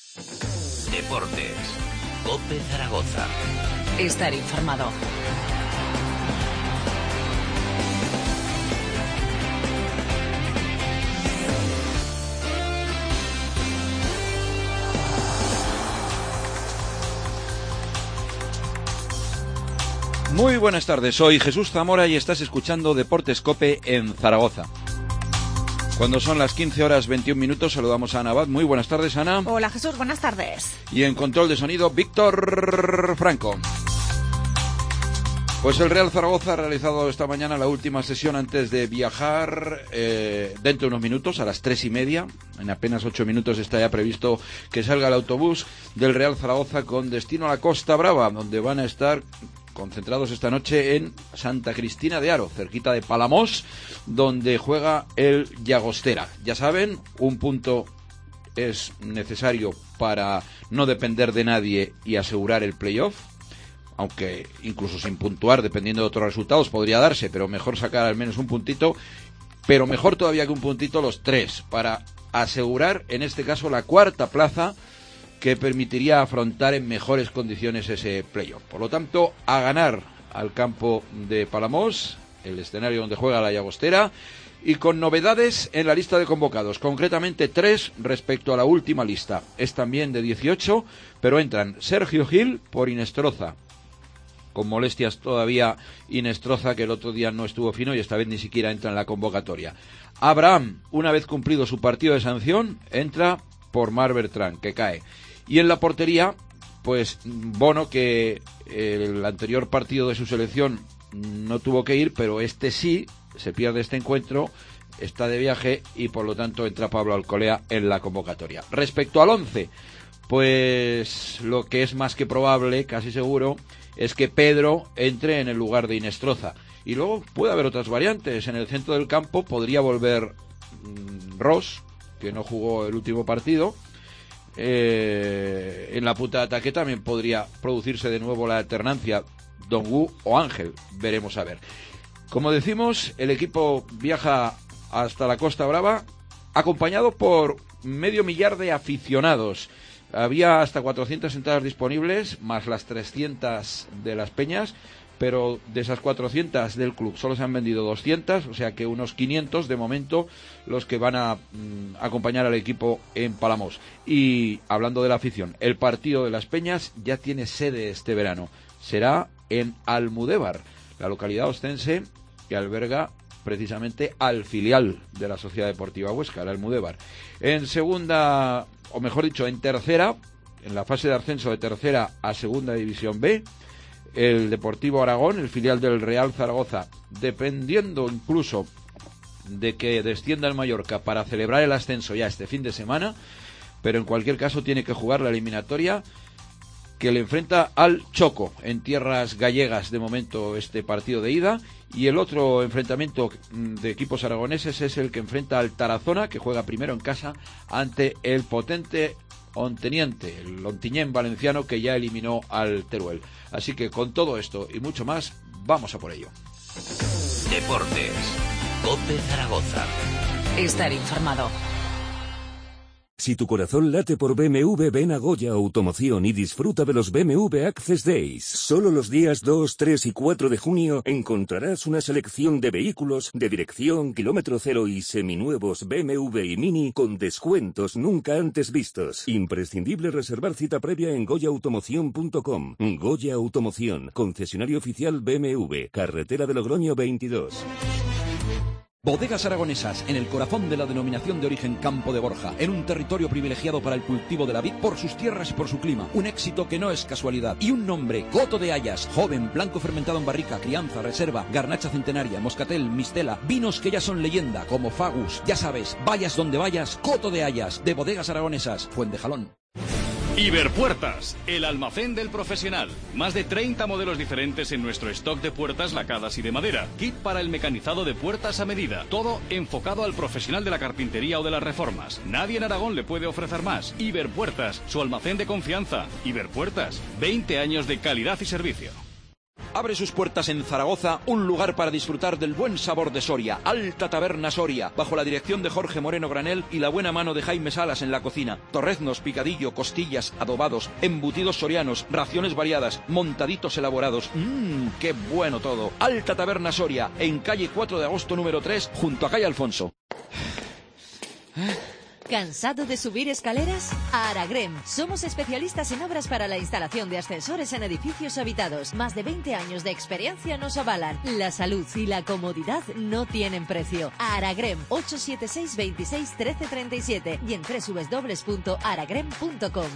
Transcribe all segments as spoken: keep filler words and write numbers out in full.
Deportes. COPE Zaragoza. Estar informado. Muy buenas tardes, soy Jesús Zamora y estás escuchando Deportes COPE en Zaragoza. Cuando son las quince horas veintiún minutos, saludamos a Ana Abad. Muy buenas tardes, Ana. Hola, Jesús, buenas tardes. Y en control de sonido, Víctor Franco. Pues el Real Zaragoza ha realizado esta mañana la última sesión antes de viajar eh, dentro de unos minutos, a las tres y media. En apenas ocho minutos está ya previsto que salga el autobús del Real Zaragoza con destino a la Costa Brava, donde van a estar concentrados esta noche en Santa Cristina de Aro, cerquita de Palamós, donde juega el Llagostera. Ya saben, un punto es necesario para no depender de nadie y asegurar el playoff, aunque incluso sin puntuar, dependiendo de otros resultados, podría darse, pero mejor sacar al menos un puntito, pero mejor todavía que un puntito los tres, para asegurar, en este caso, la cuarta plaza, que permitiría afrontar en mejores condiciones ese playoff. Por lo tanto, a ganar al campo de Palamós, el escenario donde juega la Llagostera, y con novedades en la lista de convocados, concretamente tres respecto a la última lista. Es también de dieciocho, pero entran Sergio Gil por Inestroza, con molestias todavía Inestroza, que el otro día no estuvo fino y esta vez ni siquiera entra en la convocatoria. Abraham, una vez cumplido su partido de sanción, entra por Marc Bertrand, que cae. Y en la portería, pues Bono, que el anterior partido de su selección no tuvo que ir, pero este sí, se pierde este encuentro, está de viaje y por lo tanto entra Pablo Alcolea en la convocatoria. Respecto al once, pues lo que es más que probable, casi seguro, es que Pedro entre en el lugar de Inestroza. Y luego puede haber otras variantes. En el centro del campo podría volver mmm, Ross, que no jugó el último partido. Eh, en la punta de ataque también podría producirse de nuevo la alternancia Dongu o Ángel, veremos a ver. Como decimos, el equipo viaja hasta la Costa Brava acompañado por medio millar de aficionados. Había hasta cuatrocientas entradas disponibles, más las trescientas de las Peñas, pero de esas cuatrocientas del club solo se han vendido doscientas, o sea que unos quinientos de momento los que van a mm, acompañar al equipo en Palamós. Y hablando de la afición, el partido de las Peñas ya tiene sede este verano. Será en Almudévar, la localidad ostense que alberga precisamente al filial de la Sociedad Deportiva Huesca, el Almudévar. En segunda, o mejor dicho, en tercera, en la fase de ascenso de tercera a segunda división B, el Deportivo Aragón, el filial del Real Zaragoza, dependiendo incluso de que descienda el Mallorca para celebrar el ascenso ya este fin de semana, pero en cualquier caso tiene que jugar la eliminatoria que le enfrenta al Choco, en tierras gallegas de momento este partido de ida, y el otro enfrentamiento de equipos aragoneses es el que enfrenta al Tarazona, que juega primero en casa ante el potente Onteniente, el Ontinyent valenciano, que ya eliminó al Teruel. Así que con todo esto y mucho más, vamos a por ello. Deportes. COPE Zaragoza. Estar informado. Si tu corazón late por B M W, ven a Goya Automoción y disfruta de los B M W Access Days. Solo los días dos, tres y cuatro de junio encontrarás una selección de vehículos de dirección, kilómetro cero y seminuevos B M W y Mini con descuentos nunca antes vistos. Imprescindible reservar cita previa en goya automoción punto com. Goya Automoción, concesionario oficial B M W, carretera de Logroño veintidós. Bodegas Aragonesas, en el corazón de la denominación de origen Campo de Borja, en un territorio privilegiado para el cultivo de la vid por sus tierras y por su clima. Un éxito que no es casualidad. Y un nombre, Coto de Hayas, joven, blanco fermentado en barrica, crianza, reserva, garnacha centenaria, moscatel, mistela, vinos que ya son leyenda, como Fagus. Ya sabes, vayas donde vayas, Coto de Hayas, de Bodegas Aragonesas, Fuentejalón. Iberpuertas, el almacén del profesional. Más de treinta modelos diferentes en nuestro stock de puertas lacadas y de madera. Kit para el mecanizado de puertas a medida. Todo enfocado al profesional de la carpintería o de las reformas. Nadie en Aragón le puede ofrecer más. Iberpuertas, su almacén de confianza. Iberpuertas, veinte años de calidad y servicio. Abre sus puertas en Zaragoza un lugar para disfrutar del buen sabor de Soria, Alta Taberna Soria, bajo la dirección de Jorge Moreno Granel y la buena mano de Jaime Salas en la cocina. Torreznos, picadillo, costillas, adobados, embutidos sorianos, raciones variadas, montaditos elaborados. Mmm, qué bueno todo. Alta Taberna Soria, en calle cuatro de agosto número tres, junto a calle Alfonso. ¿Cansado de subir escaleras? Aragrem. Somos especialistas en obras para la instalación de ascensores en edificios habitados. Más de veinte años de experiencia nos avalan. La salud y la comodidad no tienen precio. Aragrem, ocho siete seis, veintiséis, trece treinta y siete y en doble u doble u doble u punto aragrem punto com.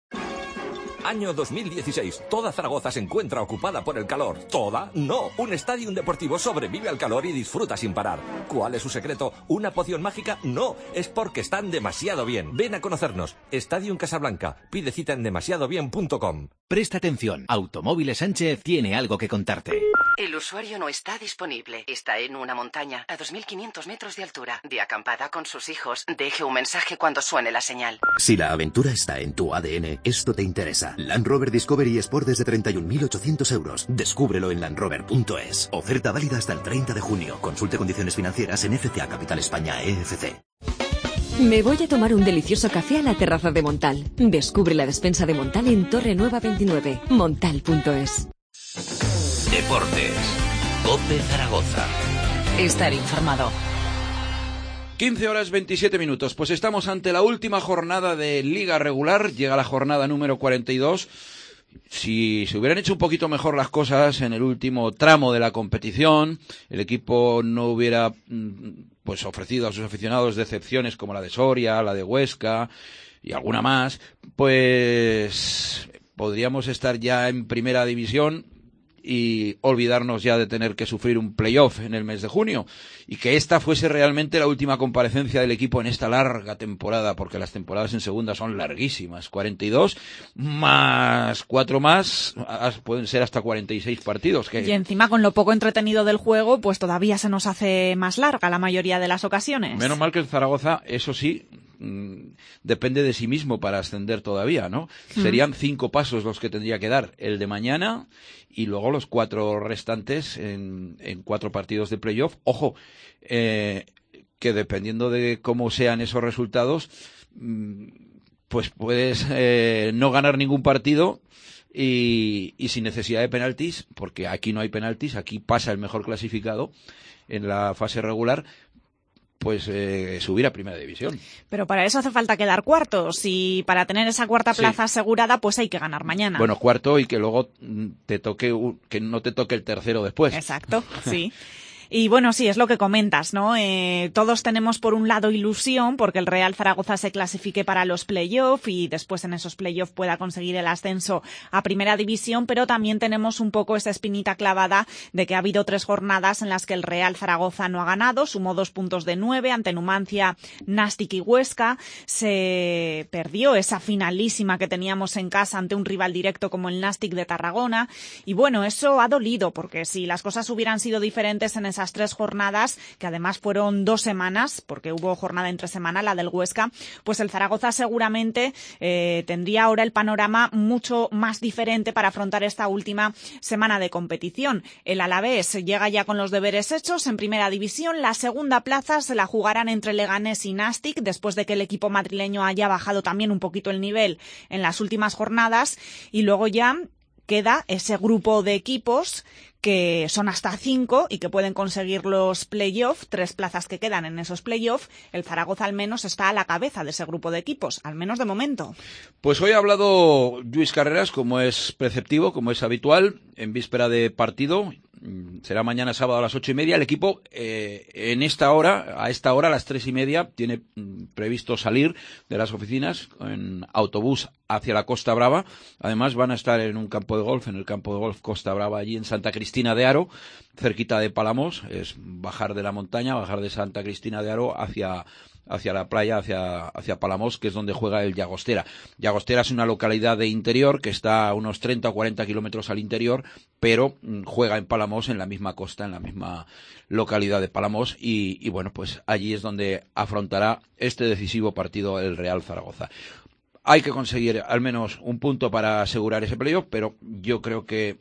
Año dos mil dieciséis. Toda Zaragoza se encuentra ocupada por el calor. ¿Toda? No. Un estadio deportivo sobrevive al calor y disfruta sin parar. ¿Cuál es su secreto? ¿Una poción mágica? No. Es porque están demasiado bien. Ven a conocernos. Estadio Casablanca. Pide cita en demasiado bien punto com. Presta atención. Automóviles Sánchez tiene algo que contarte. El usuario no está disponible. Está en una montaña a dos mil quinientos metros de altura. De acampada con sus hijos. Deje un mensaje cuando suene la señal. Si la aventura está en tu A D N, esto te interesa. Land Rover Discovery Sport desde treinta y un mil ochocientos euros. Descúbrelo en land rover punto es. Oferta válida hasta el treinta de junio. Consulte condiciones financieras en F C A Capital España E F C. Me voy a tomar un delicioso café a la terraza de Montal. Descubre la despensa de Montal en Torre Nueva veintinueve. montal punto es. Deportes. COPE Zaragoza. Estar informado. quince horas veintisiete minutos. Pues estamos ante la última jornada de Liga Regular. Llega la jornada número cuarenta y dos. Si se hubieran hecho un poquito mejor las cosas en el último tramo de la competición, el equipo no hubiera pues ofrecido a sus aficionados decepciones como la de Soria, la de Huesca y alguna más, pues podríamos estar ya en primera división y olvidarnos ya de tener que sufrir un playoff en el mes de junio, y que esta fuese realmente la última comparecencia del equipo en esta larga temporada, porque las temporadas en segunda son larguísimas, cuarenta y dos más cuatro más, pueden ser hasta cuarenta y seis partidos. Que... Y encima con lo poco entretenido del juego, pues todavía se nos hace más larga la mayoría de las ocasiones. Menos mal que el Zaragoza, eso sí, depende de sí mismo para ascender todavía, ¿no? Mm. Serían cinco pasos los que tendría que dar, el de mañana y luego los cuatro restantes en, en cuatro partidos de playoff. Ojo, eh, que dependiendo de cómo sean esos resultados, pues puedes eh, no ganar ningún partido y, y sin necesidad de penaltis, porque aquí no hay penaltis, aquí pasa el mejor clasificado en la fase regular, pues eh, subir a primera división. Pero para eso hace falta quedar cuartos, y para tener esa cuarta plaza sí. asegurada, pues hay que ganar mañana. Bueno, cuarto, y que luego te toque, que no te toque el tercero después. Exacto, sí. Y bueno, sí, es lo que comentas, ¿no? Eh, todos tenemos por un lado ilusión porque el Real Zaragoza se clasifique para los play-off y después en esos play-off pueda conseguir el ascenso a Primera División, pero también tenemos un poco esa espinita clavada de que ha habido tres jornadas en las que el Real Zaragoza no ha ganado, sumó dos puntos de nueve ante Numancia, Nastic y Huesca, se perdió esa finalísima que teníamos en casa ante un rival directo como el Nastic de Tarragona, y bueno, eso ha dolido porque si las cosas hubieran sido diferentes en esas tres jornadas, que además fueron dos semanas, porque hubo jornada entre semana, la del Huesca, pues el Zaragoza seguramente eh, tendría ahora el panorama mucho más diferente para afrontar esta última semana de competición. El Alavés llega ya con los deberes hechos en Primera División, la segunda plaza se la jugarán entre Leganés y Nastic, después de que el equipo madrileño haya bajado también un poquito el nivel en las últimas jornadas, y luego ya queda ese grupo de equipos que son hasta cinco y que pueden conseguir los play-off, tres plazas que quedan en esos play-off. El Zaragoza al menos está a la cabeza de ese grupo de equipos, al menos de momento. Pues hoy ha hablado Lluís Carreras, como es preceptivo, como es habitual, en víspera de partido. Será mañana sábado a las ocho y media. El equipo eh, en esta hora, a esta hora, a las tres y media, tiene mm, previsto salir de las oficinas en autobús hacia la Costa Brava. Además van a estar en un campo de golf, en el campo de golf Costa Brava, allí en Santa Cristina de Aro, cerquita de Palamos. Es bajar de la montaña, bajar de Santa Cristina de Aro hacia hacia la playa, hacia, hacia Palamos, que es donde juega el Llagostera. Llagostera es una localidad de interior que está a unos treinta o cuarenta kilómetros al interior, pero mm, juega en Palamos, en la misma costa, en la misma localidad de Palamos, y, y bueno, pues allí es donde afrontará este decisivo partido el Real Zaragoza. Hay que conseguir al menos un punto para asegurar ese playoff, pero yo creo que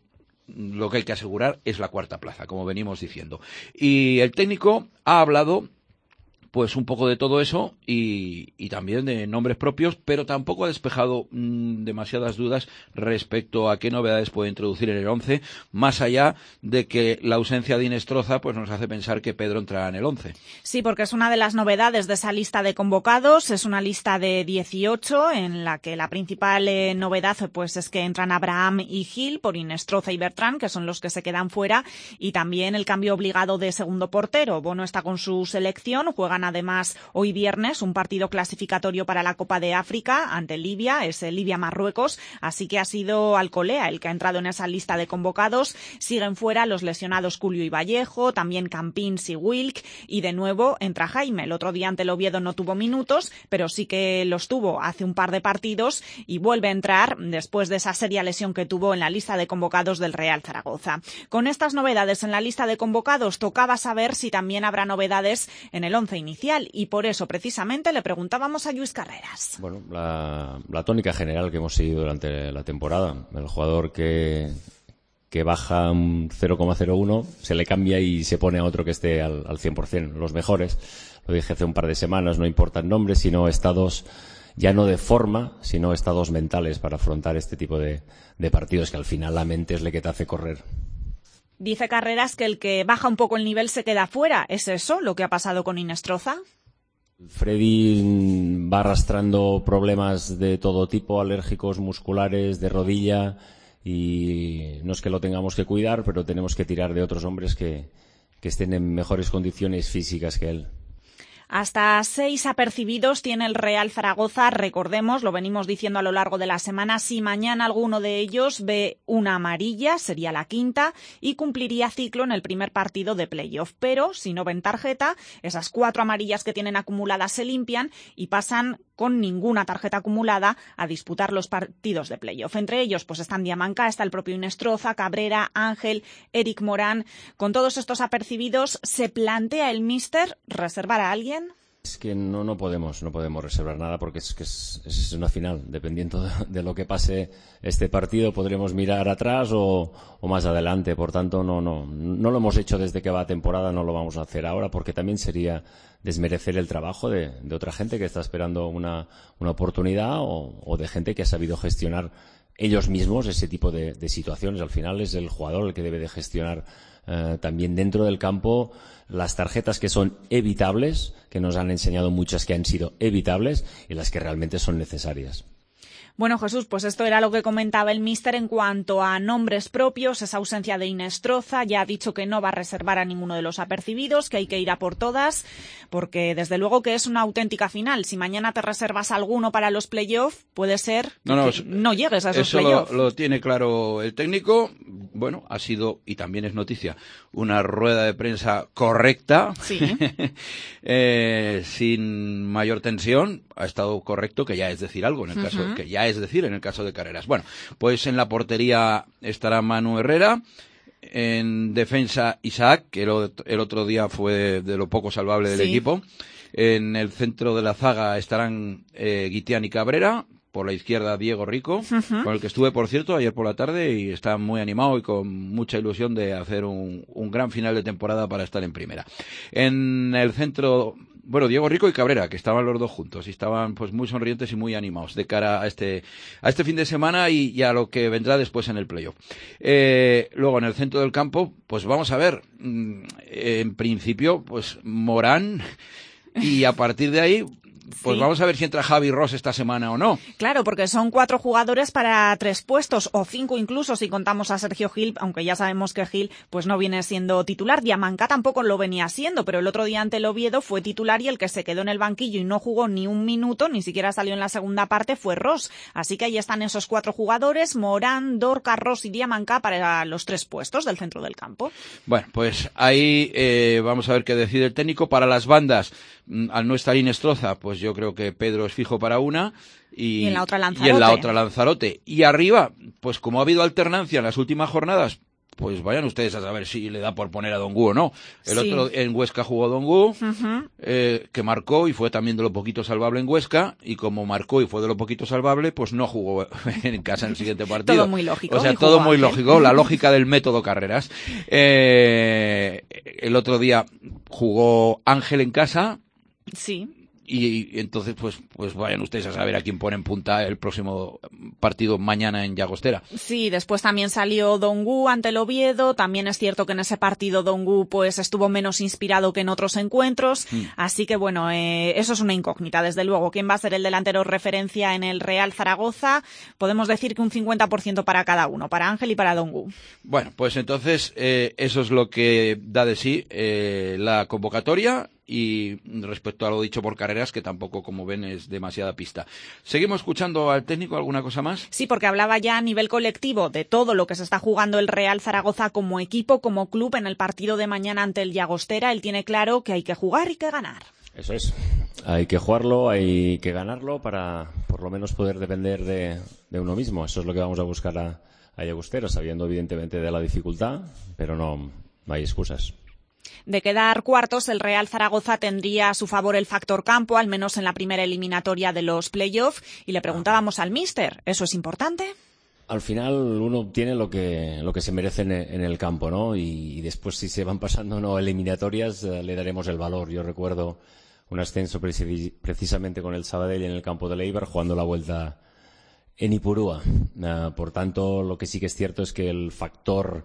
lo que hay que asegurar es la cuarta plaza, como venimos diciendo. Y el técnico ha hablado pues un poco de todo eso y, y también de nombres propios, pero tampoco ha despejado mmm, demasiadas dudas respecto a qué novedades puede introducir en el once, más allá de que la ausencia de Inestroza pues nos hace pensar que Pedro entrará en el once. Sí, porque es una de las novedades de esa lista de convocados, es una lista de dieciocho en la que la principal eh, novedad pues es que entran Abraham y Gil por Inestroza y Bertrán, que son los que se quedan fuera, y también el cambio obligado de segundo portero. Bono está con su selección, juegan además hoy viernes un partido clasificatorio para la Copa de África ante Libia, es Libia-Marruecos, así que ha sido Alcolea el que ha entrado en esa lista de convocados. Siguen fuera los lesionados Culio y Vallejo, también Campins y Wilk, y de nuevo entra Jaime. El otro día ante el Oviedo no tuvo minutos, pero sí que los tuvo hace un par de partidos y vuelve a entrar después de esa seria lesión que tuvo en la lista de convocados del Real Zaragoza. Con estas novedades en la lista de convocados tocaba saber si también habrá novedades en el once inicial. Y por eso, precisamente, le preguntábamos a Lluís Carreras. Bueno, la, la tónica general que hemos seguido durante la temporada. El jugador que, que baja un cero coma cero uno se le cambia y se pone a otro que esté al, al cien por ciento. Los mejores, lo dije hace un par de semanas, no importan nombres, sino estados, ya no de forma, sino estados mentales para afrontar este tipo de, de partidos que al final la mente es la que te hace correr. Dice Carreras que el que baja un poco el nivel se queda fuera. ¿Es eso lo que ha pasado con Inestroza? Freddy va arrastrando problemas de todo tipo, alérgicos, musculares, de rodilla, y no es que lo tengamos que cuidar, pero tenemos que tirar de otros hombres que, que estén en mejores condiciones físicas que él. Hasta seis apercibidos tiene el Real Zaragoza, recordemos, lo venimos diciendo a lo largo de la semana, si mañana alguno de ellos ve una amarilla, sería la quinta, y cumpliría ciclo en el primer partido de playoff. Pero si no ven tarjeta, esas cuatro amarillas que tienen acumuladas se limpian y pasan con ninguna tarjeta acumulada a disputar los partidos de playoff. Entre ellos pues están Diamanca, está el propio Inestroza, Cabrera, Ángel, Eric Morán. Con todos estos apercibidos, ¿se plantea el míster reservar a alguien? Es que no, no podemos, no podemos reservar nada porque es que es, es una final. Dependiendo de, de lo que pase este partido, podremos mirar atrás o, o más adelante. Por tanto, no, no, no lo hemos hecho desde que va a temporada, no lo vamos a hacer ahora porque también sería desmerecer el trabajo de, de otra gente que está esperando una, una oportunidad o, o de gente que ha sabido gestionar ellos mismos ese tipo de, de situaciones. Al final es el jugador el que debe de gestionar eh, también dentro del campo las tarjetas que son evitables, que nos han enseñado muchas que han sido evitables y las que realmente son necesarias. Bueno, Jesús, pues esto era lo que comentaba el míster en cuanto a nombres propios, esa ausencia de Inestroza. Ya ha dicho que no va a reservar a ninguno de los apercibidos, que hay que ir a por todas, porque desde luego que es una auténtica final. Si mañana te reservas alguno para los playoffs, puede ser no, no, que no llegues a esos playoffs. Eso lo, lo tiene claro el técnico. Bueno, ha sido, y también es noticia, una rueda de prensa correcta, sí. eh, sin mayor tensión. Ha estado correcto, que ya es decir algo, en el caso uh-huh. que ya es decir en el caso de Carreras. Bueno, pues en la portería estará Manu Herrera, en defensa Isaac, que el, el otro día fue de, de lo poco salvable del sí. equipo. En el centro de la zaga estarán eh, Guitián y Cabrera. Por la izquierda, Diego Rico, uh-huh. con el que estuve, por cierto, ayer por la tarde y está muy animado y con mucha ilusión de hacer un, un gran final de temporada para estar en primera. En el centro, bueno, Diego Rico y Cabrera, que estaban los dos juntos y estaban pues muy sonrientes y muy animados de cara a este a este fin de semana y, y a lo que vendrá después en el playoff. Eh, luego, en el centro del campo, pues vamos a ver, en principio, pues Morán, y a partir de ahí... Pues sí. Vamos a ver si entra Javi Ross esta semana o no. Claro, porque son cuatro jugadores para tres puestos, o cinco incluso si contamos a Sergio Gil, aunque ya sabemos que Gil pues no viene siendo titular. Diamanca tampoco lo venía siendo, pero el otro día ante el Oviedo fue titular y el que se quedó en el banquillo y no jugó ni un minuto, ni siquiera salió en la segunda parte, fue Ross. Así que ahí están esos cuatro jugadores, Morán, Dorca, Ross y Diamanca para los tres puestos del centro del campo. Bueno, pues ahí eh, vamos a ver qué decide el técnico. Para las bandas, al no estar Inestroza, pues yo creo que Pedro es fijo para una y, y en la otra Lanzarote. Y en la otra Lanzarote. Y arriba, pues como ha habido alternancia en las últimas jornadas, pues vayan ustedes a saber si le da por poner a Dongu o no. El Sí. otro en Huesca jugó Dongu, Ujú. eh, que marcó y fue también de lo poquito salvable en Huesca, y como marcó y fue de lo poquito salvable, pues no jugó en casa en el siguiente partido. Todo muy lógico. O sea, y todo jugó muy Ángel. lógico, la lógica del método Carreras. Eh, el otro día jugó Ángel en casa, Sí. y, y entonces pues pues vayan ustedes a saber a quién pone en punta el próximo partido mañana en Llagostera. Sí, después también salió Dongu ante el Oviedo. También es cierto que en ese partido Dongu pues estuvo menos inspirado que en otros encuentros. Mm. Así que bueno, eh, eso es una incógnita, desde luego. ¿Quién va a ser el delantero referencia en el Real Zaragoza? Podemos decir que un cincuenta por ciento para cada uno, para Ángel y para Dongu. Bueno, pues entonces eh, eso es lo que da de sí eh, la convocatoria. Y respecto a lo dicho por Carreras, que tampoco, como ven, es demasiada pista. ¿Seguimos escuchando al técnico? ¿Alguna cosa más? Sí, porque hablaba ya a nivel colectivo de todo lo que se está jugando el Real Zaragoza como equipo, como club, en el partido de mañana ante el Llagostera. Él tiene claro que hay que jugar y que ganar. Eso es. Hay que jugarlo, hay que ganarlo para por lo menos poder depender de, de uno mismo. Eso es lo que vamos a buscar a, a Llagostera, sabiendo evidentemente de la dificultad, pero no, no hay excusas. De quedar cuartos, el Real Zaragoza tendría a su favor el factor campo, al menos en la primera eliminatoria de los playoffs. Y le preguntábamos al míster, ¿eso es importante? Al final uno obtiene lo que lo que se merece en, en el campo, ¿no? Y, y después, si se van pasando no eliminatorias, eh, le daremos el valor. Yo recuerdo un ascenso preci- precisamente con el Sabadell en el campo de Eibar, jugando la vuelta en Ipurúa. Uh, por tanto, lo que sí que es cierto es que el factor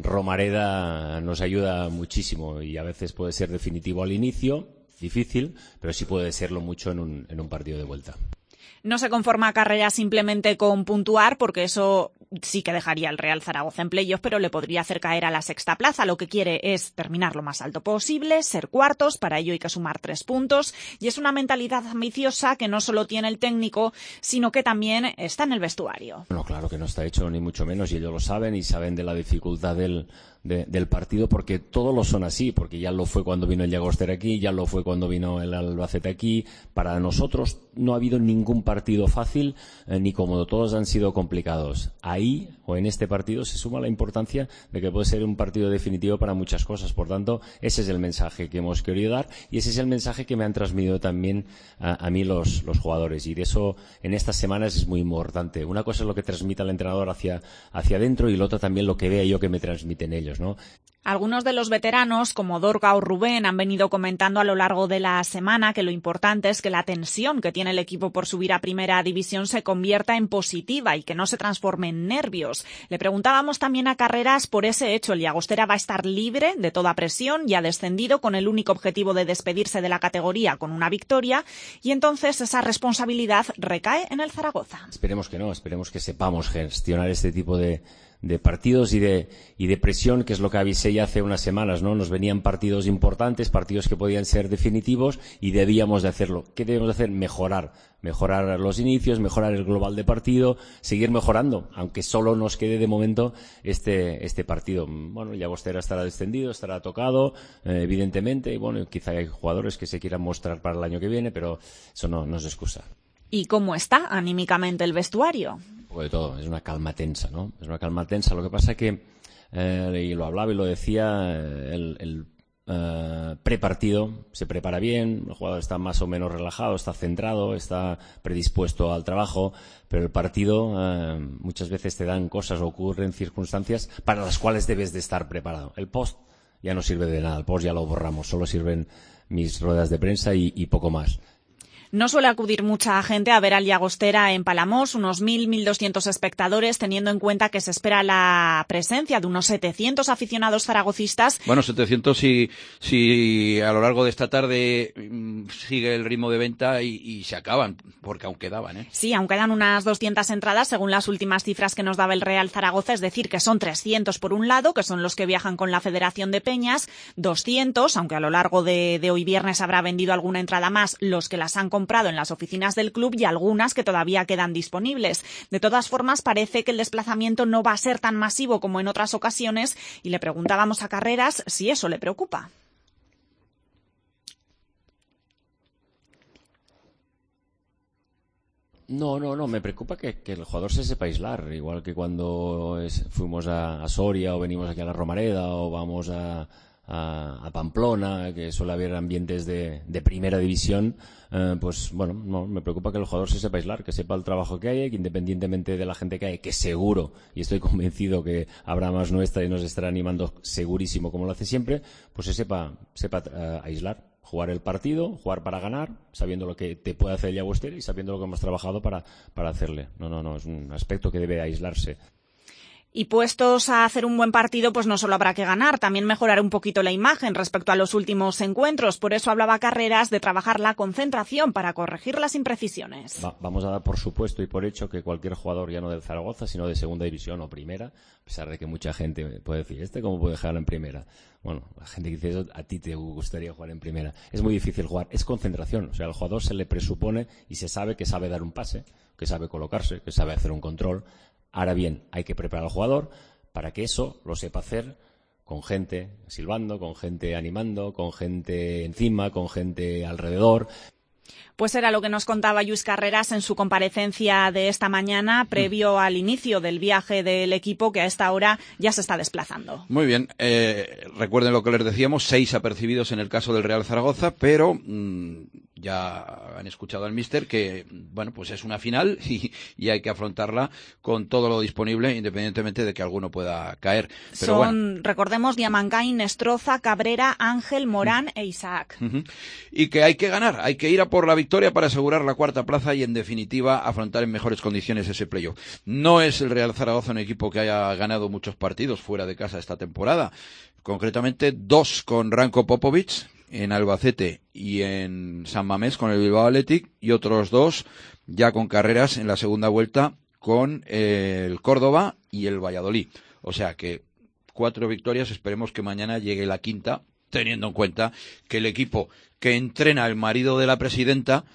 Romareda nos ayuda muchísimo y a veces puede ser definitivo al inicio, difícil, pero sí puede serlo mucho en un, en un partido de vuelta. No se conforma Carreras simplemente con puntuar, porque eso sí que dejaría al Real Zaragoza en playoff, pero le podría hacer caer a la sexta plaza. Lo que quiere es terminar lo más alto posible, ser cuartos, para ello hay que sumar tres puntos, y es una mentalidad ambiciosa que no solo tiene el técnico, sino que también está en el vestuario. No, claro que no está hecho, ni mucho menos, y ellos lo saben y saben de la dificultad del, de, del partido, porque todos lo son así, porque ya lo fue cuando vino el Llagostera aquí, ya lo fue cuando vino el Albacete aquí. Para nosotros no ha habido ningún partido fácil, eh, ni cómodo, todos han sido complicados. Ahí, o en este partido, se suma la importancia de que puede ser un partido definitivo para muchas cosas. Por tanto, ese es el mensaje que hemos querido dar, y ese es el mensaje que me han transmitido también a, a mí los, los jugadores, y de eso en estas semanas es muy importante. Una cosa es lo que transmite el entrenador hacia, hacia adentro, y lo otro también lo que vea yo que me transmiten ellos, ¿no? Algunos de los veteranos, como Dorca o Rubén, han venido comentando a lo largo de la semana que lo importante es que la tensión que tiene el equipo por subir a primera división se convierta en positiva y que no se transforme en nervios. Le preguntábamos también a Carreras por ese hecho. El Llagostera va a estar libre de toda presión y ha descendido con el único objetivo de despedirse de la categoría con una victoria, y entonces esa responsabilidad recae en el Zaragoza. Esperemos que no, esperemos que sepamos gestionar este tipo de de partidos y de y de presión, que es lo que avisé ya hace unas semanas, ¿no? Nos venían partidos importantes, partidos que podían ser definitivos, y debíamos de hacerlo. ¿Qué debemos de hacer? Mejorar, mejorar los inicios, mejorar el global de partido, seguir mejorando, aunque solo nos quede de momento este este partido. Bueno, Llagostera estará descendido, estará tocado, eh, evidentemente, y bueno, quizá hay jugadores que se quieran mostrar para el año que viene, pero eso no, no es excusa. ¿Y cómo está anímicamente el vestuario? Un poco de todo, es una calma tensa, ¿no? Es una calma tensa. Lo que pasa que, eh, y lo hablaba y lo decía, el, el eh, prepartido se prepara bien, el jugador está más o menos relajado, está centrado, está predispuesto al trabajo, pero el partido eh, muchas veces te dan cosas o ocurren circunstancias para las cuales debes de estar preparado. El post ya no sirve de nada, el post ya lo borramos, solo sirven mis ruedas de prensa y, y poco más. No suele acudir mucha gente a ver al Llagostera en Palamós, unos mil, mil doscientos espectadores, teniendo en cuenta que se espera la presencia de unos setecientos aficionados zaragocistas. Bueno, setecientos si, si a lo largo de esta tarde mmm, sigue el ritmo de venta y, y se acaban, porque aún quedaban, ¿eh? Sí, aún quedan unas doscientas entradas según las últimas cifras que nos daba el Real Zaragoza, es decir, que son trescientos por un lado, que son los que viajan con la Federación de Peñas, doscientos, aunque a lo largo de, de hoy viernes habrá vendido alguna entrada más, los que las han comprado comprado en las oficinas del club, y algunas que todavía quedan disponibles. De todas formas, parece que el desplazamiento no va a ser tan masivo como en otras ocasiones, y le preguntábamos a Carreras si eso le preocupa. No, no, no, me preocupa que, que el jugador se sepa aislar, igual que cuando es, fuimos a, a Soria o venimos aquí a la Romareda o vamos a, a, a Pamplona, que suele haber ambientes de, de primera división, eh, pues bueno, no, me preocupa que el jugador se sepa aislar, que sepa el trabajo que hay, que independientemente de la gente que hay, que seguro, y estoy convencido que habrá más nuestra y nos estará animando segurísimo como lo hace siempre, pues se sepa, sepa uh, aislar. Jugar el partido, jugar para ganar, sabiendo lo que te puede hacer el Llagostera y sabiendo lo que hemos trabajado para, para hacerle. No, no, no, es un aspecto que debe aislarse. Y puestos a hacer un buen partido, pues no solo habrá que ganar, también mejorar un poquito la imagen respecto a los últimos encuentros. Por eso hablaba Carreras de trabajar la concentración para corregir las imprecisiones. Va, vamos a dar por supuesto y por hecho que cualquier jugador, ya no del Zaragoza, sino de segunda división o primera, a pesar de que mucha gente puede decir, ¿este cómo puede dejarlo en primera? Bueno, la gente que dice eso, a ti te gustaría jugar en primera. Es muy difícil jugar, es concentración. O sea, al jugador se le presupone y se sabe que sabe dar un pase, que sabe colocarse, que sabe hacer un control. Ahora bien, hay que preparar al jugador para que eso lo sepa hacer con gente silbando, con gente animando, con gente encima, con gente alrededor. Pues era lo que nos contaba Lluís Carreras en su comparecencia de esta mañana, previo al inicio del viaje del equipo, que a esta hora ya se está desplazando. Muy bien, eh, recuerden lo que les decíamos, seis apercibidos en el caso del Real Zaragoza, pero mmm, ya han escuchado al míster que, bueno, pues es una final y, y hay que afrontarla con todo lo disponible, independientemente de que alguno pueda caer. Pero Son, bueno. recordemos, Diamancain, Nestroza, Cabrera, Ángel, Morán e Isaac. Uh-huh. Y que hay que ganar, hay que ir a por la victoria para asegurar la cuarta plaza y, en definitiva, afrontar en mejores condiciones ese playoff. No es el Real Zaragoza un equipo que haya ganado muchos partidos fuera de casa esta temporada. Concretamente, dos con Ranko Popovic en Albacete y en San Mamés con el Bilbao Athletic, y otros dos ya con Carreras en la segunda vuelta con el Córdoba y el Valladolid. O sea que cuatro victorias, esperemos que mañana llegue la quinta, teniendo en cuenta que el equipo que entrena el marido de la presidenta,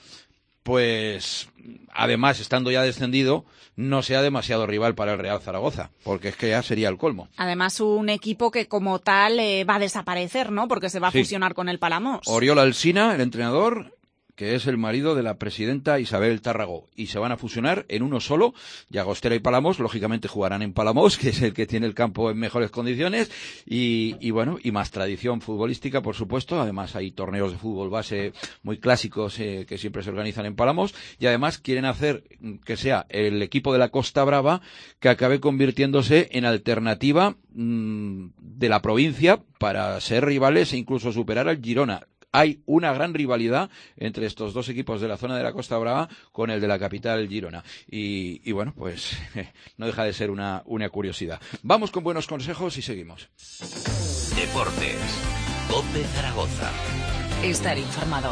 pues además estando ya descendido, no sea demasiado rival para el Real Zaragoza, porque es que ya sería el colmo. Además, un equipo que como tal eh, va a desaparecer, ¿no? Porque se va a sí. fusionar con el Palamos. Oriol Alsina, el entrenador, que es el marido de la presidenta Isabel Tárrago, y se van a fusionar en uno solo. Llagostera y Palamos, lógicamente jugarán en Palamos, que es el que tiene el campo en mejores condiciones, y, y bueno, y más tradición futbolística, por supuesto. Además hay torneos de fútbol base muy clásicos eh, que siempre se organizan en Palamos, y además quieren hacer que sea el equipo de la Costa Brava que acabe convirtiéndose en alternativa mmm, de la provincia para ser rivales e incluso superar al Girona. Hay una gran rivalidad entre estos dos equipos de la zona de la Costa Brava con el de la capital, Girona. Y, y bueno, pues eh, no deja de ser una, una curiosidad. Vamos con buenos consejos y seguimos. Deportes. COPE Zaragoza. Estar informado.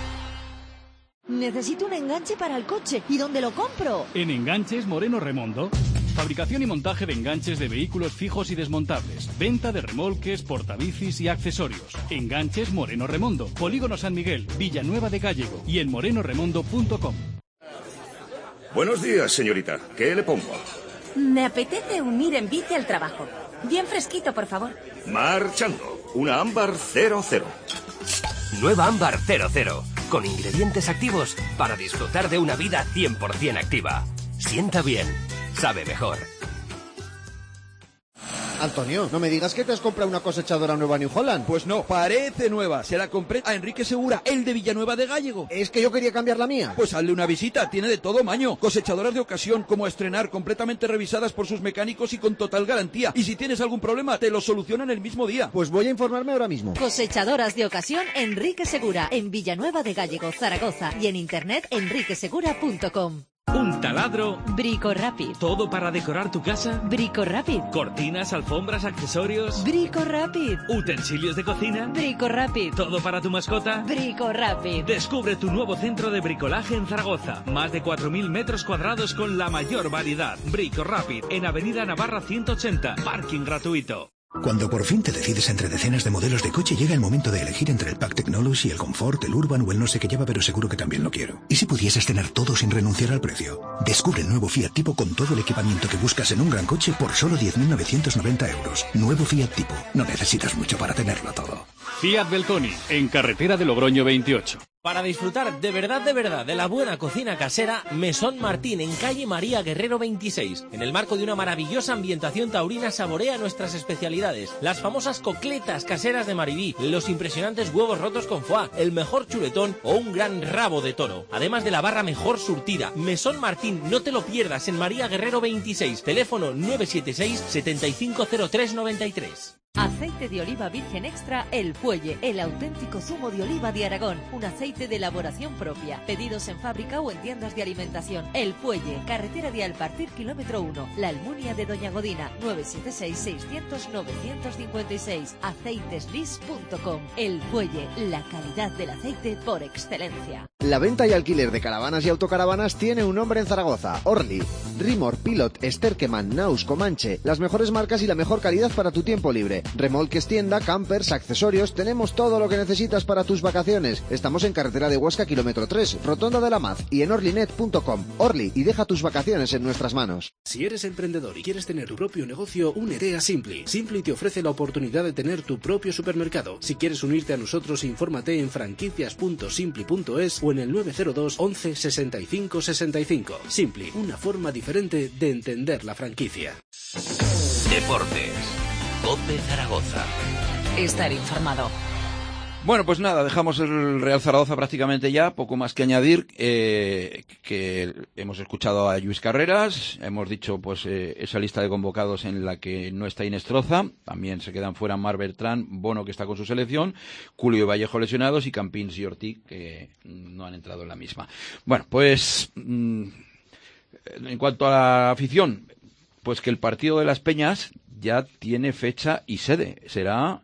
Necesito un enganche para el coche. ¿Y dónde lo compro? En Enganches Moreno Remondo. Fabricación y montaje de enganches de vehículos fijos y desmontables. Venta de remolques, portabicis y accesorios. Enganches Moreno Remondo. Polígono San Miguel, Villanueva de Gállego y en moreno remondo punto com. Buenos días, señorita. ¿Qué le pongo? Me apetece un ir en bici al trabajo. Bien fresquito, por favor. Marchando. Una ámbar cero cero. Nueva ámbar cero cero. Con ingredientes activos para disfrutar de una vida cien por ciento activa. Sienta bien. Sabe mejor. Antonio, no me digas que te has comprado una cosechadora nueva New Holland. Pues no, parece nueva. Se la compré a Enrique Segura, el de Villanueva de Gállego. Es que yo quería cambiar la mía. Pues hazle una visita, tiene de todo maño. Cosechadoras de ocasión, como a estrenar, completamente revisadas por sus mecánicos y con total garantía. Y si tienes algún problema, te lo solucionan el mismo día. Pues voy a informarme ahora mismo. Cosechadoras de ocasión Enrique Segura, en Villanueva de Gállego, Zaragoza, y en internet enrique segura punto com. Un taladro. Brico Rapid. ¿Todo para decorar tu casa? Brico Rapid. Cortinas, alfombras, accesorios. Brico Rapid. Utensilios de cocina. Brico Rapid. ¿Todo para tu mascota? Brico Rapid. Descubre tu nuevo centro de bricolaje en Zaragoza. Más de cuatro mil metros cuadrados con la mayor variedad. Brico Rapid, en Avenida Navarra ciento ochenta. Parking gratuito. Cuando por fin te decides entre decenas de modelos de coche, llega el momento de elegir entre el Pack Technology, el Comfort, el Urban o el no sé qué lleva, pero seguro que también lo quiero. ¿Y si pudieses tener todo sin renunciar al precio? Descubre el nuevo Fiat Tipo con todo el equipamiento que buscas en un gran coche por solo diez mil novecientos noventa euros. Nuevo Fiat Tipo. No necesitas mucho para tenerlo todo. Fiat Belconi, en carretera de Logroño veintiocho. Para disfrutar de verdad, de verdad, de la buena cocina casera, Mesón Martín, en calle María Guerrero veintiséis. En el marco de una maravillosa ambientación taurina, saborea nuestras especialidades. Las famosas cocletas caseras de Maribí, los impresionantes huevos rotos con foie, el mejor chuletón o un gran rabo de toro. Además de la barra mejor surtida. Mesón Martín, no te lo pierdas, en María Guerrero veintiséis. Teléfono nueve siete seis, setenta y cinco cero tres noventa y tres. Aceite de oliva virgen extra El Fuelle, el auténtico zumo de oliva de Aragón, un aceite de elaboración propia. Pedidos en fábrica o en tiendas de alimentación. El Fuelle, carretera de Alpartir, kilómetro uno, La Almunia de Doña Godina, nueve siete seis, seiscientos, novecientos cincuenta y seis, aceiteslis punto com. El Fuelle, la calidad del aceite por excelencia. La venta y alquiler de caravanas y autocaravanas tiene un nombre en Zaragoza: Orly. Rimor, Pilot, Sterkeman, Naus, Comanche, las mejores marcas y la mejor calidad para tu tiempo libre. Remolques, tienda, campers, accesorios, tenemos todo lo que necesitas para tus vacaciones. Estamos en carretera de Huesca, kilómetro tres, Rotonda de la Maz y en orlynet punto com. Orly, y deja tus vacaciones en nuestras manos. Si eres emprendedor y quieres tener tu propio negocio, únete a Simply. Simply te ofrece la oportunidad de tener tu propio supermercado. Si quieres unirte a nosotros, infórmate en franquicias punto simply punto es o en el nueve cero dos, once, sesenta y cinco, sesenta y cinco. Simply, una forma diferente de entender la franquicia. Deportes. COPE Zaragoza. Estar informado. Bueno, pues nada, dejamos el Real Zaragoza prácticamente ya, poco más que añadir, eh, que hemos escuchado a Lluís Carreras, hemos dicho pues eh, esa lista de convocados en la que no está Inés Troza, también se quedan fuera Mar Bertrán, Bono, que está con su selección, Culio y Vallejo lesionados, y Campins y Ortiz, que no han entrado en la misma. Bueno, pues mmm, en cuanto a la afición, pues que el partido de Las Peñas ya tiene fecha y sede. Será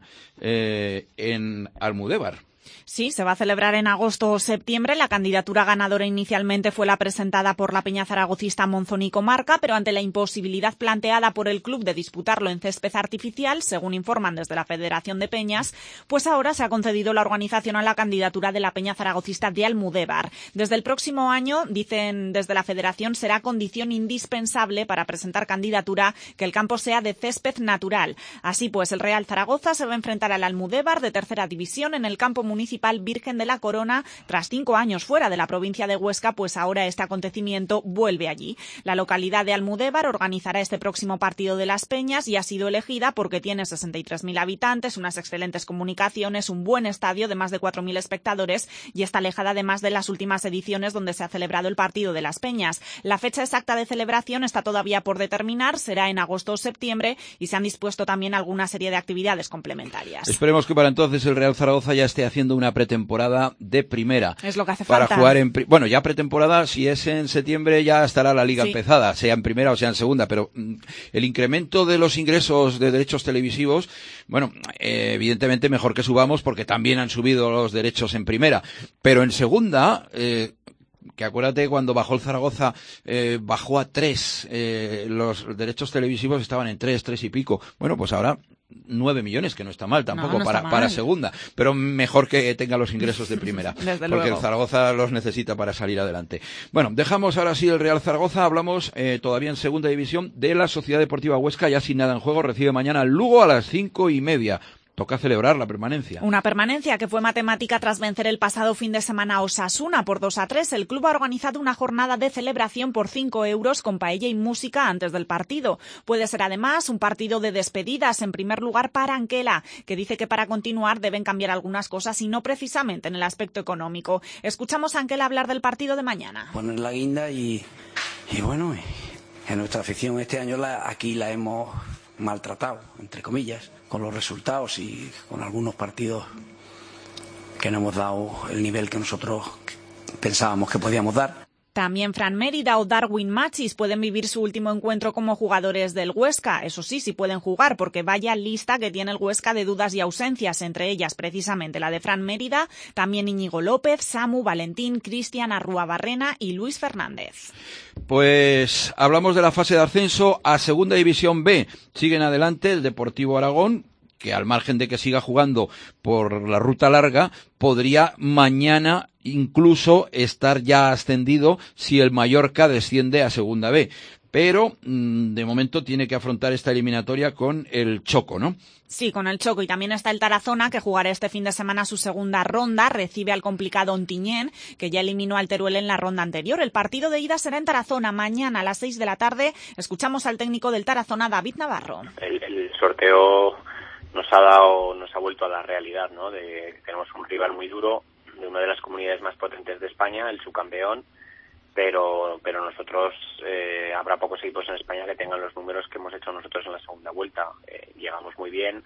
eh, en Almudévar. Sí, se va a celebrar en agosto o septiembre. La candidatura ganadora inicialmente fue la presentada por la peña zaragocista Monzón y Comarca, pero ante la imposibilidad planteada por el club de disputarlo en césped artificial, según informan desde la Federación de Peñas, pues ahora se ha concedido la organización a la candidatura de la peña zaragocista de Almudévar. Desde el próximo año, dicen desde la Federación, será condición indispensable para presentar candidatura que el campo sea de césped natural. Así pues, el Real Zaragoza se va a enfrentar al Almudévar de tercera división en el campo municipal Virgen de la Corona, tras cinco años fuera de la provincia de Huesca, pues ahora este acontecimiento vuelve allí. La localidad de Almudévar organizará este próximo partido de Las Peñas y ha sido elegida porque tiene sesenta y tres mil habitantes, unas excelentes comunicaciones, un buen estadio de más de cuatro mil espectadores y está alejada además de las últimas ediciones donde se ha celebrado el partido de Las Peñas. La fecha exacta de celebración está todavía por determinar, será en agosto o septiembre, y se han dispuesto también alguna serie de actividades complementarias. Esperemos que para entonces el Real Zaragoza ya esté haciendo una pretemporada de primera. Es lo que hace para falta. Jugar en pri- bueno, ya pretemporada, si es en septiembre ya estará la liga Sí. empezada, sea en primera o sea en segunda, pero mm, el incremento de los ingresos de derechos televisivos, bueno, eh, evidentemente mejor que subamos porque también han subido los derechos en primera, pero en segunda, eh, que acuérdate cuando bajó el Zaragoza, eh, bajó a tres, eh, los derechos televisivos estaban en tres, tres y pico. Bueno, pues ahora nueve millones, que no está mal tampoco, No, no para, está mal. para segunda, pero mejor que tenga los ingresos de primera, Desde porque luego. el Zaragoza los necesita para salir adelante. Bueno, dejamos ahora sí el Real Zaragoza, hablamos eh, todavía en segunda división de la Sociedad Deportiva Huesca, ya sin nada en juego, recibe mañana al Lugo a las cinco y media. Toca celebrar la permanencia. Una permanencia que fue matemática tras vencer el pasado fin de semana a Osasuna por dos a tres. El club ha organizado una jornada de celebración por cinco euros con paella y música antes del partido. Puede ser además un partido de despedidas, en primer lugar para Anquela, que dice que para continuar deben cambiar algunas cosas y no precisamente en el aspecto económico. Escuchamos a Anquela hablar del partido de mañana. Poner la guinda y, y bueno, en nuestra afición este año la, aquí la hemos maltratado, entre comillas, con los resultados y con algunos partidos que no hemos dado el nivel que nosotros pensábamos que podíamos dar. También Fran Mérida o Darwin Machis pueden vivir su último encuentro como jugadores del Huesca. Eso sí, sí pueden jugar, porque vaya lista que tiene el Huesca de dudas y ausencias, entre ellas precisamente la de Fran Mérida, también Íñigo López, Samu, Valentín, Cristian, Arrúa-Barrena y Luis Fernández. Pues hablamos de la fase de ascenso a Segunda División B. Siguen adelante el Deportivo Aragón, que al margen de que siga jugando por la ruta larga, podría mañana incluso estar ya ascendido si el Mallorca desciende a Segunda B. pero mmm, de momento tiene que afrontar esta eliminatoria con el Choco, ¿no? Sí, con el Choco, y también está el Tarazona, que jugará este fin de semana su segunda ronda, recibe al complicado Ontinyent, que ya eliminó al Teruel en la ronda anterior. El partido de ida será en Tarazona mañana a las seis de la tarde. Escuchamos al técnico del Tarazona, David Navarro. El, el sorteo nos ha dado, nos ha vuelto a la realidad, ¿no? De tenemos un rival muy duro, de una de las comunidades más potentes de España, el subcampeón, pero pero nosotros eh, habrá pocos equipos en España que tengan los números que hemos hecho nosotros en la segunda vuelta. Eh, llegamos muy bien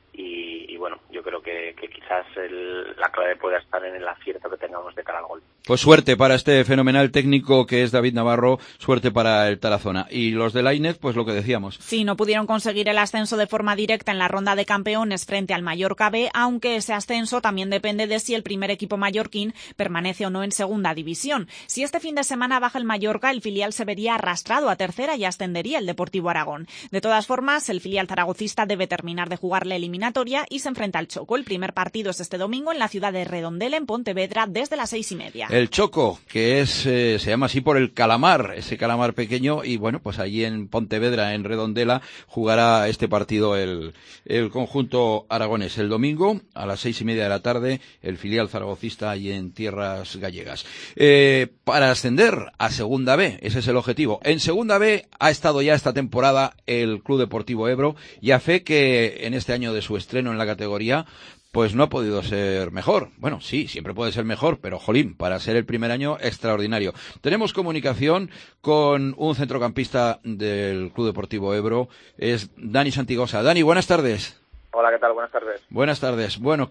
y, y bueno, yo creo que, que quizás el, la clave pueda estar en el acierto que tengamos de cara al gol. Pues suerte para este fenomenal técnico que es David Navarro, suerte para el Tarazona. Y los de Lainez, pues lo que decíamos. Sí, no pudieron conseguir el ascenso de forma directa en la ronda de campeones frente al Mallorca B, aunque ese ascenso también depende de si el primer equipo mallorquín permanece o no en segunda división. Si este fin de semana baja el Mallorca, el filial se vería arrastrado a tercera y ascendería el Deportivo Aragón. De todas formas, el filial zaragocista debe terminar de jugar la eliminatoria y se enfrenta al Choco. El primer partido es este domingo en la ciudad de Redondela, en Pontevedra, desde las seis y media. El Choco, que es eh, se llama así por el calamar, ese calamar pequeño, y bueno, pues allí en Pontevedra, en Redondela, jugará este partido el, el conjunto aragonés. El domingo, a las seis y media de la tarde, el filial zaragocista allí en tierras gallegas. Eh, para ascender a Segunda B, ese es el objetivo. En Segunda B ha estado ya esta temporada el Club Deportivo Ebro, y a fe que en este año de su estreno en la categoría, pues no ha podido ser mejor. Bueno, sí, siempre puede ser mejor, pero jolín, para ser el primer año, extraordinario. Tenemos comunicación con un centrocampista del Club Deportivo Ebro, es Dani Santigosa. Dani, buenas tardes. Hola, ¿qué tal? Buenas tardes. Buenas tardes. Bueno,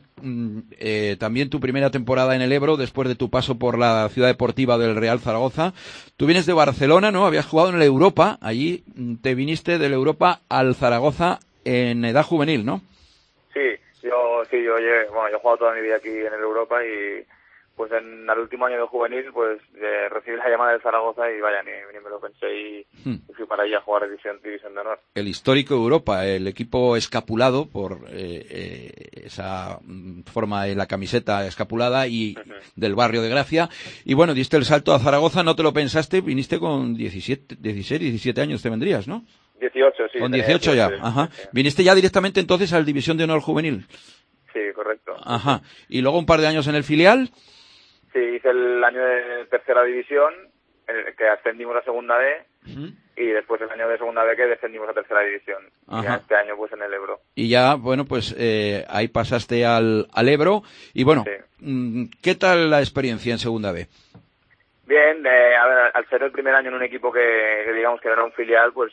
eh, también tu primera temporada en el Ebro, después de tu paso por la ciudad deportiva del Real Zaragoza. Tú vienes de Barcelona, ¿no? Habías jugado en el Europa, allí te viniste del Europa al Zaragoza en edad juvenil, ¿no? Sí, yo sí, yo, bueno, yo he jugado toda mi vida aquí en el Europa y pues en el último año de juvenil pues eh, recibí la llamada de Zaragoza y vaya, ni, ni me lo pensé y, hmm. y fui para allá a jugar división, división de honor. El histórico Europa, el equipo escapulado por eh, eh, esa forma de la camiseta escapulada y uh-huh. del barrio de Gracia. Y bueno, diste el salto a Zaragoza, no te lo pensaste, viniste con diecisiete, dieciséis, diecisiete años te vendrías, ¿no? dieciocho, sí. Con dieciocho ya, ajá. Sí. ¿Viniste ya directamente entonces al División de Honor Juvenil? Sí, correcto. Ajá. ¿Y luego un par de años en el filial? Sí, hice el año de tercera división, que ascendimos a segunda B, uh-huh. y después el año de segunda B que descendimos a tercera división. Ajá. Y este año pues en el Ebro. Y ya, bueno, pues eh, ahí pasaste al, al Ebro. Y bueno, sí. ¿Qué tal la experiencia en segunda B? Bien, eh, a ver, al ser el primer año en un equipo que, que digamos que no era un filial, pues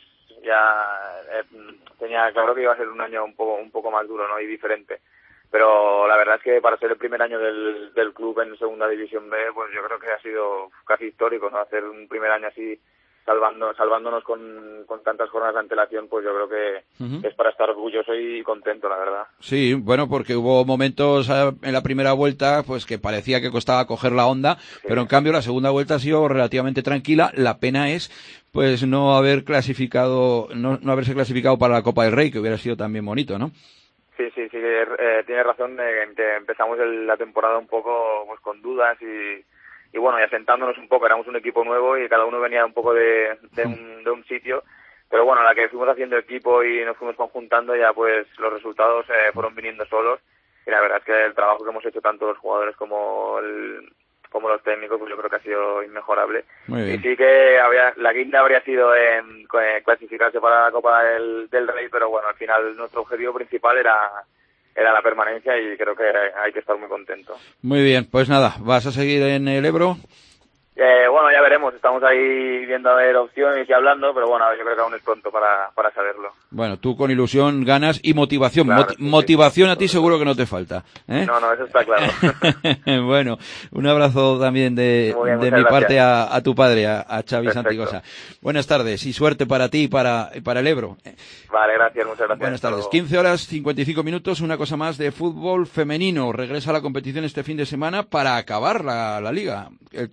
ya eh, tenía claro que iba a ser un año un poco un poco más duro, ¿no? Y diferente. Pero la verdad es que para ser el primer año del, del club en segunda división B, pues yo creo que ha sido casi histórico, ¿no? Hacer un primer año así salvando, salvándonos con, con tantas jornadas de antelación, pues yo creo que uh-huh. es para estar orgulloso y contento, la verdad. Sí, bueno, porque hubo momentos en la primera vuelta pues que parecía que costaba coger la onda, sí. pero en cambio la segunda vuelta ha sido relativamente tranquila. La pena es pues no haber clasificado, no, no haberse clasificado para la Copa del Rey, que hubiera sido también bonito, ¿no? Sí, sí, sí, eh, tienes razón en que empezamos el, la temporada un poco pues con dudas y, y bueno, y asentándonos un poco, éramos un equipo nuevo y cada uno venía un poco de, de, un, de un sitio, pero bueno, a la que fuimos haciendo equipo y nos fuimos conjuntando ya pues los resultados eh, fueron viniendo solos y la verdad es que el trabajo que hemos hecho tanto los jugadores como el, como los técnicos, pues yo creo que ha sido inmejorable. Y sí que había, la guinda habría sido eh, clasificarse para la Copa del, del Rey, pero bueno, al final nuestro objetivo principal era era la permanencia y creo que hay que estar muy contento. Muy bien, pues nada, ¿vas a seguir en el Ebro? Eh, bueno, ya veremos, estamos ahí viendo a ver opciones y hablando, pero bueno, yo creo que aún es pronto para, para saberlo. Bueno, tú con ilusión, ganas y motivación. Claro, Mot- sí, motivación sí, a ti seguro que no te falta, ¿eh? No, no, eso está claro. Bueno, un abrazo también de, bien, de mi gracias. parte a, a tu padre, a, a Xavi Perfecto. Santigosa. Buenas tardes y suerte para ti y para, para el Ebro. Vale, gracias, muchas gracias. Buenas tardes. quince horas cincuenta y cinco minutos, una cosa más de fútbol femenino. Regresa a la competición este fin de semana para acabar la, la liga. El Transporte Salud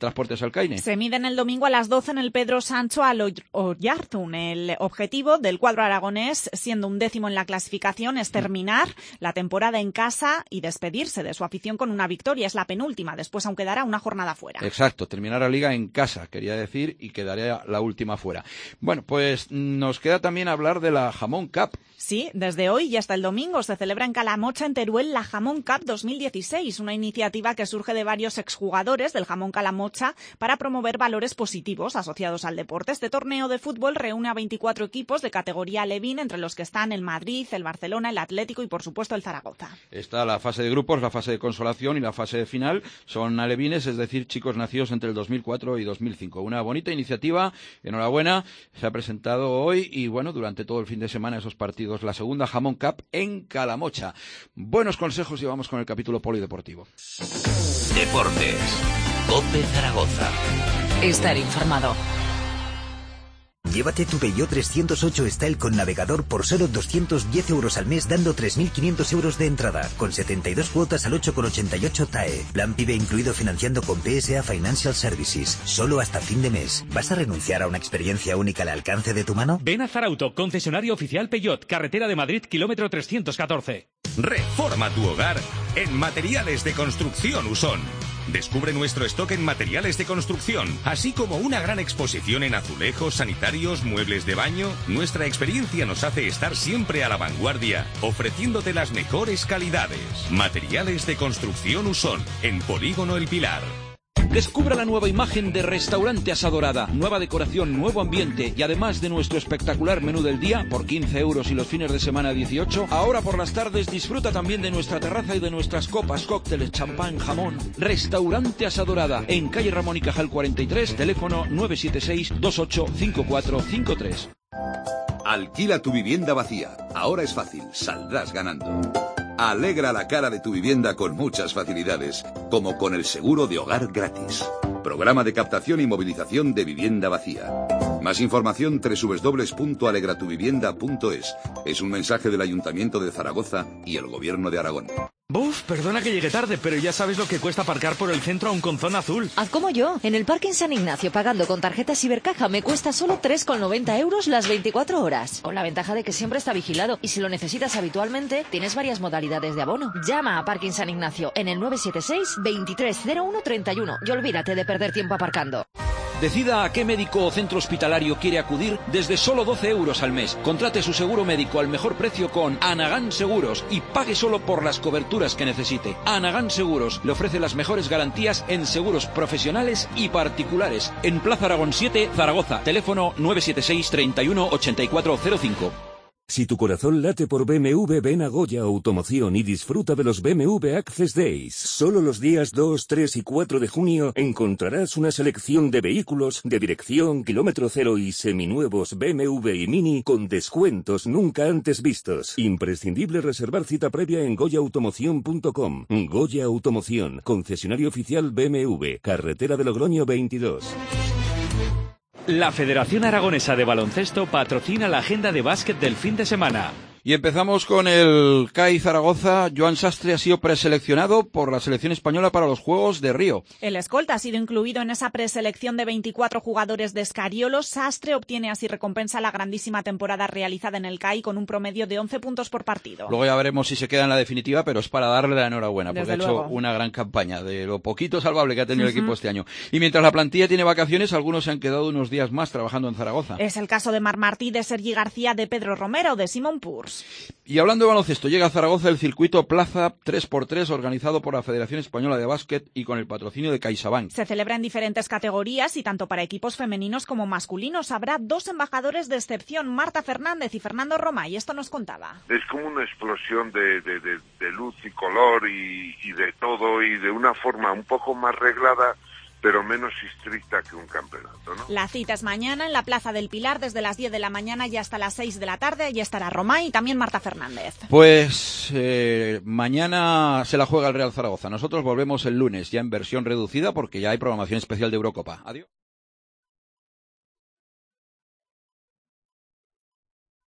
Alcaine. Se miden el domingo a las doce en el Pedro Sancho al Oyarzún. El objetivo del cuadro aragonés, siendo un décimo en la clasificación, es terminar la temporada en casa y despedirse de su afición con una victoria. Es la penúltima, después aún quedará una jornada fuera. Exacto, terminar la liga en casa, quería decir, y quedaría la última fuera. Bueno, pues nos queda también hablar de la Jamón Cup. Sí, desde hoy y hasta el domingo se celebra en Calamocha, en Teruel, la Jamón Cup dos mil dieciséis, una iniciativa que surge de varios exjugadores del jamón Calamocha para promover valores positivos asociados al deporte. Este torneo de fútbol reúne a veinticuatro equipos de categoría alevín, entre los que están el Madrid, el Barcelona, el Atlético y, por supuesto, el Zaragoza. Está la fase de grupos, la fase de consolación y la fase de final. Son alevines, es decir, chicos nacidos entre el dos mil cuatro y dos mil cinco. Una bonita iniciativa, enhorabuena, se ha presentado hoy y, bueno, durante todo el fin de semana esos partidos. La segunda Jamón Cup en Calamocha. Buenos consejos y vamos con el capítulo polideportivo. Deportes. COPE Zaragoza. Estar informado. Llévate tu Peugeot trescientos ocho Style con navegador por solo doscientos diez euros al mes, dando tres mil quinientos euros de entrada, con setenta y dos cuotas al ocho coma ochenta y ocho T A E. Plan PIBE incluido financiando con P S A Financial Services. Solo hasta fin de mes. ¿Vas a renunciar a una experiencia única al alcance de tu mano? Ven a Zarauto, concesionario oficial Peugeot, carretera de Madrid, kilómetro trescientos catorce. Reforma tu hogar en Materiales de Construcción Usón. Descubre nuestro stock en materiales de construcción, así como una gran exposición en azulejos, sanitarios, muebles de baño. Nuestra experiencia nos hace estar siempre a la vanguardia, ofreciéndote las mejores calidades. Materiales de Construcción Usón, en Polígono El Pilar. Descubra la nueva imagen de Restaurante Asadorada. Nueva decoración, nuevo ambiente y además de nuestro espectacular menú del día por quince euros y los fines de semana dieciocho. Ahora por las tardes disfruta también de nuestra terraza y de nuestras copas, cócteles, champán, jamón. Restaurante Asadorada en calle Ramón y Cajal cuarenta y tres, teléfono nueve siete seis dos ocho cinco cuatro cinco tres. Alquila tu vivienda vacía. Ahora es fácil, saldrás ganando. Alegra la cara de tu vivienda con muchas facilidades, como con el seguro de hogar gratis. Programa de captación y movilización de vivienda vacía. Más información doble u doble u doble u punto alegra tu vivienda punto es. Es un mensaje del Ayuntamiento de Zaragoza y el Gobierno de Aragón. Buf, perdona que llegue tarde, pero ya sabes lo que cuesta aparcar por el centro aún con zona azul. Haz como yo. En el Parking San Ignacio, pagando con tarjeta Cibercaja, me cuesta solo tres con noventa euros las veinticuatro horas. Con la ventaja de que siempre está vigilado. Y si lo necesitas habitualmente, tienes varias modalidades de abono. Llama a Parking San Ignacio en el nueve siete seis veintitrés cero uno treinta y uno y olvídate de perder tiempo aparcando. Decida a qué médico o centro hospitalario quiere acudir desde solo doce euros al mes. Contrate su seguro médico al mejor precio con Anagán Seguros y pague solo por las coberturas que necesite. Anagán Seguros le ofrece las mejores garantías en seguros profesionales y particulares. En Plaza Aragón siete, Zaragoza. Teléfono nueve siete seis treinta y uno ochenta y cuatro cero cinco. Si tu corazón late por B M W, ven a Goya Automoción y disfruta de los B M W Access Days. Solo los días dos, tres y cuatro de junio encontrarás una selección de vehículos de dirección, kilómetro cero y seminuevos B M W y Mini con descuentos nunca antes vistos. Imprescindible reservar cita previa en goya automoción punto com. Goya Automoción, concesionario oficial B M W, carretera de Logroño veintidós. La Federación Aragonesa de Baloncesto patrocina la agenda de básquet del fin de semana. Y empezamos con el C A I Zaragoza. Joan Sastre ha sido preseleccionado por la selección española para los Juegos de Río. El escolta ha sido incluido en esa preselección de veinticuatro jugadores de Escariolo. Sastre obtiene así recompensa la grandísima temporada realizada en el C A I con un promedio de once puntos por partido. Luego ya veremos si se queda en la definitiva, pero es para darle la enhorabuena, porque Desde ha luego. hecho una gran campaña, de lo poquito salvable que ha tenido uh-huh. el equipo este año. Y mientras la plantilla tiene vacaciones, algunos se han quedado unos días más trabajando en Zaragoza. Es el caso de Mar Martí, de Sergi García, de Pedro Romero o de Simón Purs. Y hablando de baloncesto, llega a Zaragoza el circuito Plaza tres por tres organizado por la Federación Española de Básquet y con el patrocinio de CaixaBank. Se celebra en diferentes categorías y tanto para equipos femeninos como masculinos. Habrá dos embajadores de excepción, Marta Fernández y Fernando Roma, y esto nos contaba. Es como una explosión de, de, de, de luz y color y, y de todo, y de una forma un poco más reglada, pero menos estricta que un campeonato, ¿no? La cita es mañana en la Plaza del Pilar, desde las diez de la mañana y hasta las seis de la tarde. Allí estará Romay y también Marta Fernández. Pues eh, mañana se la juega el Real Zaragoza. Nosotros volvemos el lunes, ya en versión reducida, porque ya hay programación especial de Eurocopa. Adiós.